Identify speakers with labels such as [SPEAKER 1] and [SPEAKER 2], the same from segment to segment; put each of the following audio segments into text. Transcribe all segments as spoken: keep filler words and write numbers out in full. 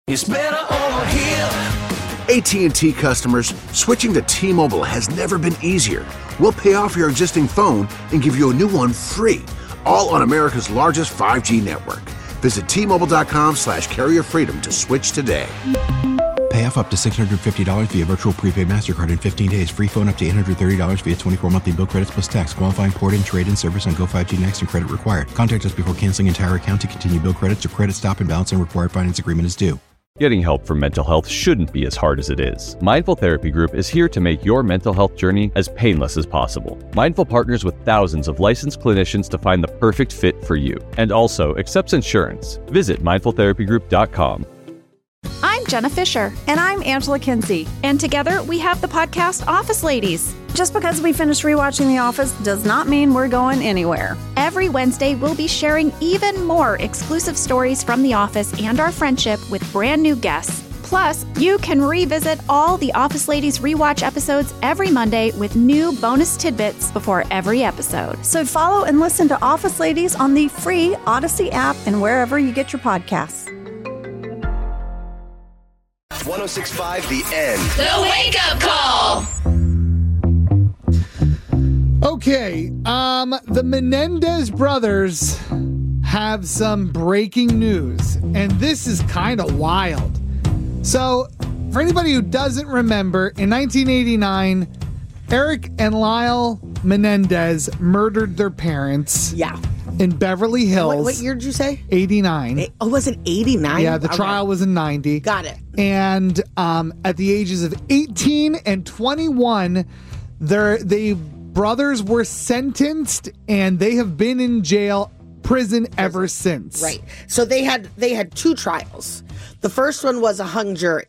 [SPEAKER 1] It's better over here.
[SPEAKER 2] A T and T customers, switching to T-Mobile has never been easier. We'll pay off your existing phone and give you a new one free, all on America's largest five G network. Visit T-Mobile.com slash carrier freedom to switch today.
[SPEAKER 3] Pay off up to six hundred fifty dollars via virtual prepaid MasterCard in fifteen days. Free phone up to eight hundred thirty dollars via twenty-four monthly bill credits plus tax. Qualifying port and trade-in service on Go five G Next and credit required. Contact us before canceling entire account to continue bill credits or credit stop and balance and required finance agreement is due.
[SPEAKER 4] Getting help for mental health shouldn't be as hard as it is. Mindful Therapy Group is here to make your mental health journey as painless as possible. Mindful partners with thousands of licensed clinicians to find the perfect fit for you, and also accepts insurance. Visit mindful therapy group dot com.
[SPEAKER 5] I'm Jenna Fisher.
[SPEAKER 6] And I'm Angela Kinsey.
[SPEAKER 5] And together we have the podcast Office Ladies.
[SPEAKER 6] Just because we finished rewatching The Office does not mean we're going anywhere.
[SPEAKER 5] Every Wednesday, we'll be sharing even more exclusive stories from The Office and our friendship with brand new guests. Plus, you can revisit all the Office Ladies rewatch episodes every Monday with new bonus tidbits before every episode.
[SPEAKER 6] So follow and listen to Office Ladies on the free Odyssey app and wherever you get your podcasts.
[SPEAKER 7] one oh six point five The End.
[SPEAKER 8] The Wake Up Call.
[SPEAKER 9] Okay, um, the Menendez brothers have some breaking news, and this is kind of wild. So, for anybody who doesn't remember, in nineteen eighty-nine, Eric and Lyle Menendez murdered their parents.
[SPEAKER 10] Yeah.
[SPEAKER 9] In Beverly Hills.
[SPEAKER 10] What, what year did you say?
[SPEAKER 9] eighty-nine.
[SPEAKER 10] Oh, was it eighty-nine?
[SPEAKER 9] Yeah, the
[SPEAKER 10] okay.
[SPEAKER 9] trial was in ninety.
[SPEAKER 10] Got it.
[SPEAKER 9] And um, at the ages of eighteen and twenty-one, their they brothers were sentenced, and they have been in jail, prison ever since.
[SPEAKER 10] Right. So they had they had two trials. The first one was a hung jury.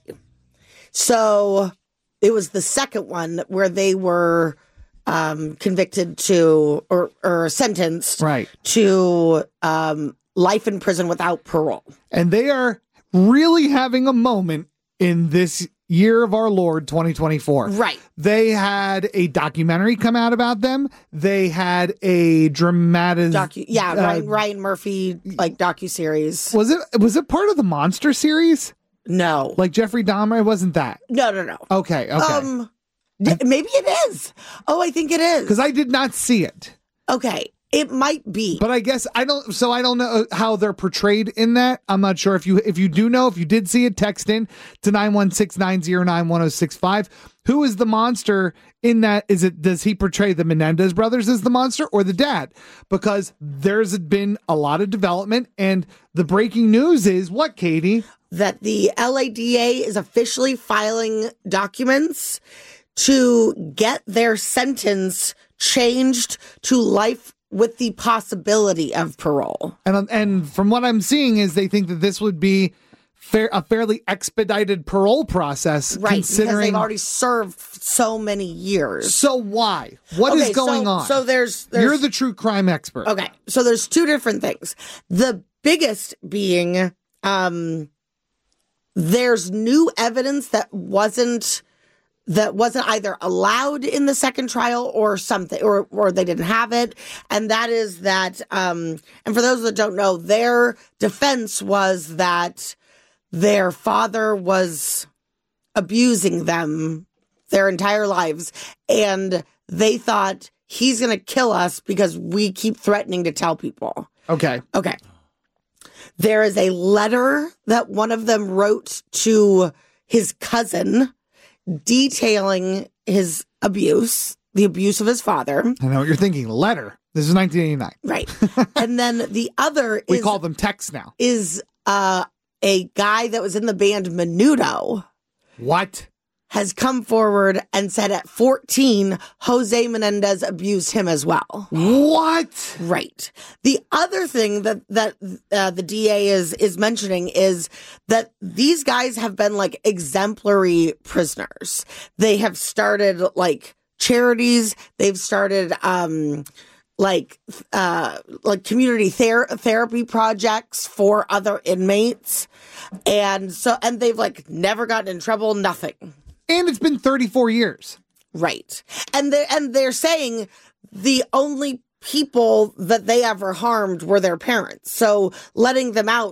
[SPEAKER 10] So it was the second one where they were um, convicted to or, or sentenced
[SPEAKER 9] right.
[SPEAKER 10] to um, life in prison without parole.
[SPEAKER 9] And they are really having a moment in this year of our Lord twenty twenty-four.
[SPEAKER 10] Right.
[SPEAKER 9] They had a documentary come out about them. They had a dramatic
[SPEAKER 10] Docu- yeah,
[SPEAKER 9] uh,
[SPEAKER 10] Ryan, Ryan Murphy like docuseries.
[SPEAKER 9] Was it was it part of the Monster series?
[SPEAKER 10] No.
[SPEAKER 9] Like Jeffrey Dahmer? It wasn't that.
[SPEAKER 10] No, no, no.
[SPEAKER 9] Okay, okay.
[SPEAKER 10] Um d- maybe it is. Oh, I think it is.
[SPEAKER 9] Because I did not see it.
[SPEAKER 10] Okay. It might be.
[SPEAKER 9] But I guess I don't so I don't know how they're portrayed in that. I'm not sure if you if you do know, if you did see it, text in to nine one six, nine oh nine, one oh six five. Who is the monster in that? Is it does he portray the Menendez brothers as the monster or the dad? Because there's been a lot of development, and the breaking news is what, Katie?
[SPEAKER 10] That the L A D A is officially filing documents to get their sentence changed to life with the possibility of parole.
[SPEAKER 9] And and from what I'm seeing is they think that this would be fair, a fairly expedited parole process.
[SPEAKER 10] Right,
[SPEAKER 9] considering
[SPEAKER 10] because they've already served so many years.
[SPEAKER 9] So why? What is
[SPEAKER 10] Okay,
[SPEAKER 9] going
[SPEAKER 10] so,
[SPEAKER 9] on?
[SPEAKER 10] So there's, there's...
[SPEAKER 9] You're the true crime expert.
[SPEAKER 10] Okay, so there's two different things. The biggest being um, there's new evidence that wasn't... that wasn't either allowed in the second trial or something, or, or they didn't have it. And that is that, um, and for those that don't know, their defense was that their father was abusing them their entire lives. And they thought he's going to kill us because we keep threatening to tell people.
[SPEAKER 9] Okay.
[SPEAKER 10] Okay. There is a letter that one of them wrote to his cousin detailing his abuse, the abuse of his father.
[SPEAKER 9] I know what you're thinking. Letter. This is nineteen eighty-nine.
[SPEAKER 10] Right. And then the other
[SPEAKER 9] we
[SPEAKER 10] is,
[SPEAKER 9] call them texts now.
[SPEAKER 10] Is uh, a guy that was in the band Menudo.
[SPEAKER 9] What?
[SPEAKER 10] Has come forward and said at fourteen, Jose Menendez abused him as well.
[SPEAKER 9] What?
[SPEAKER 10] Right. The other thing that that uh, the D A is is mentioning is that these guys have been like exemplary prisoners. They have started like charities. They've started um, like uh, like community ther- therapy projects for other inmates, and so and they've like never gotten in trouble. Nothing.
[SPEAKER 9] And it's been thirty-four years.
[SPEAKER 10] Right. And they're, and they're saying the only people that they ever harmed were their parents. So letting them out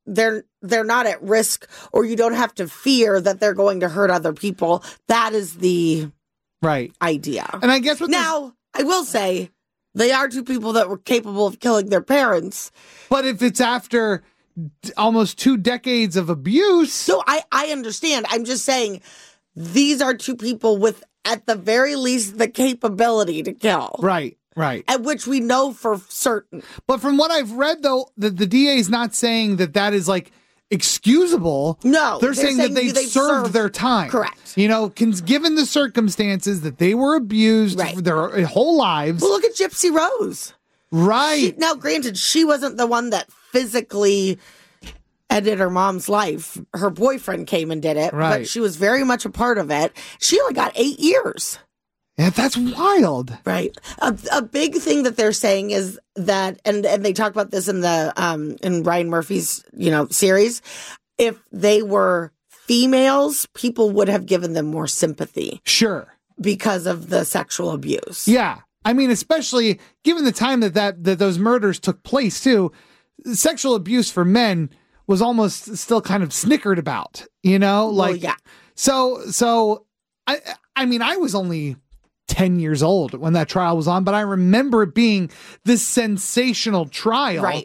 [SPEAKER 10] they're they're not at risk, or you don't have to fear that they're going to hurt other people. That is the
[SPEAKER 9] right
[SPEAKER 10] idea.
[SPEAKER 9] And I guess what
[SPEAKER 10] now I will say they are two people that were capable of killing their parents.
[SPEAKER 9] But if it's after d- almost two decades of abuse,
[SPEAKER 10] so I I understand. I'm just saying these are two people with, at the very least, the capability to kill.
[SPEAKER 9] Right. Right.
[SPEAKER 10] At which we know for certain.
[SPEAKER 9] But from what I've read, though, the, the D A is not saying that that is like excusable.
[SPEAKER 10] No.
[SPEAKER 9] They're, they're saying, saying that they've, they've served, served their time.
[SPEAKER 10] Correct.
[SPEAKER 9] You know, cons- given the circumstances that they were abused
[SPEAKER 10] right.
[SPEAKER 9] for their whole lives.
[SPEAKER 10] Well, look at Gypsy Rose.
[SPEAKER 9] Right.
[SPEAKER 10] She, now, granted, she wasn't the one that physically ended her mom's life. Her boyfriend came and did it.
[SPEAKER 9] Right.
[SPEAKER 10] But she was very much a part of it. She only got eight years.
[SPEAKER 9] Yeah, that's wild.
[SPEAKER 10] Right. A, a big thing that they're saying is that, and, and they talk about this in the, um, in Ryan Murphy's, you know, series. If they were females, people would have given them more sympathy.
[SPEAKER 9] Sure.
[SPEAKER 10] Because of the sexual abuse.
[SPEAKER 9] Yeah. I mean, especially given the time that, that, that those murders took place too, sexual abuse for men was almost still kind of snickered about, you know, like,
[SPEAKER 10] well, yeah.
[SPEAKER 9] so, so I, I mean, I was only ten years old when that trial was on, but I remember it being this sensational trial.
[SPEAKER 10] Right.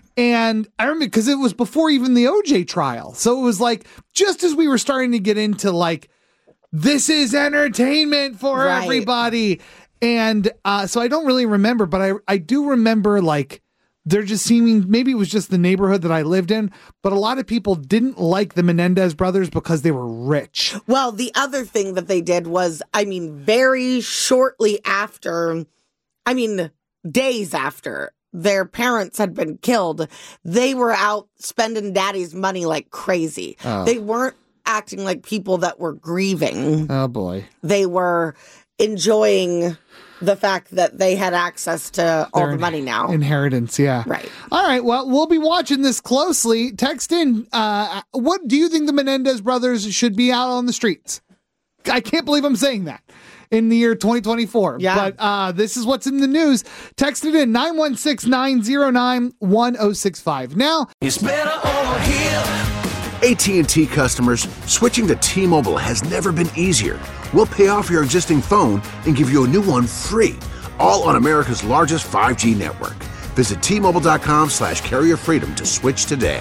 [SPEAKER 9] And I remember because it was before even the O J trial. So it was like, just as we were starting to get into like, this is entertainment for
[SPEAKER 10] right.
[SPEAKER 9] everybody. And uh, so I don't really remember, but I, I do remember like, they're just seeming, maybe it was just the neighborhood that I lived in, but a lot of people didn't like the Menendez brothers because they were rich.
[SPEAKER 10] Well, the other thing that they did was, I mean, very shortly after, I mean, days after their parents had been killed, they were out spending daddy's money like crazy. Oh. They weren't acting like people that were grieving.
[SPEAKER 9] Oh, boy.
[SPEAKER 10] They were enjoying the fact that they had access to all Their the money now.
[SPEAKER 9] Inheritance, yeah.
[SPEAKER 10] Right.
[SPEAKER 9] All right, well, we'll be watching this closely. Text in, uh, what do you think the Menendez brothers should be out on the streets? I can't believe I'm saying that in the year twenty twenty-four.
[SPEAKER 10] Yeah.
[SPEAKER 9] But uh, this is what's in the news. Text it in, nine one six, nine zero nine, one oh six five. Now,
[SPEAKER 1] it's better over here.
[SPEAKER 2] A T and T customers, switching to T-Mobile has never been easier. We'll pay off your existing phone and give you a new one free, all on America's largest five G network. Visit T-Mobile.com slash carrier freedom to switch today.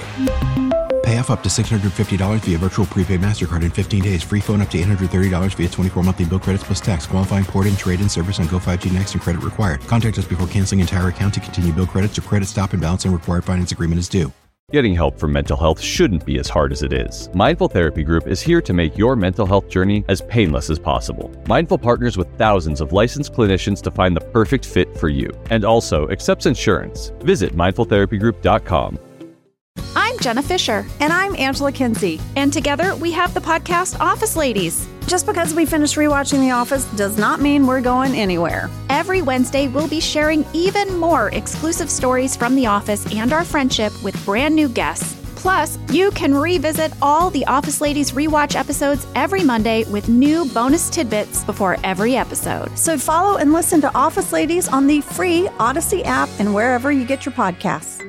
[SPEAKER 3] Pay off up to six hundred fifty dollars via virtual prepaid MasterCard in fifteen days. Free phone up to eight hundred thirty dollars via twenty-four monthly bill credits plus tax. Qualifying port-in, trade-in service on Go five G Next and credit required. Contact us before canceling entire account to continue bill credits or credit stop and balance and required finance agreement is due.
[SPEAKER 4] Getting help for mental health shouldn't be as hard as it is. Mindful Therapy Group is here to make your mental health journey as painless as possible. Mindful partners with thousands of licensed clinicians to find the perfect fit for you, and also accepts insurance. Visit mindful therapy group dot com.
[SPEAKER 5] I'm Jenna Fisher.
[SPEAKER 6] And I'm Angela Kinsey.
[SPEAKER 5] And together we have the podcast Office Ladies.
[SPEAKER 6] Just because we finished rewatching The Office does not mean we're going anywhere.
[SPEAKER 5] Every Wednesday, we'll be sharing even more exclusive stories from The Office and our friendship with brand new guests. Plus, you can revisit all the Office Ladies rewatch episodes every Monday with new bonus tidbits before every episode.
[SPEAKER 6] So follow and listen to Office Ladies on the free Odyssey app and wherever you get your podcasts.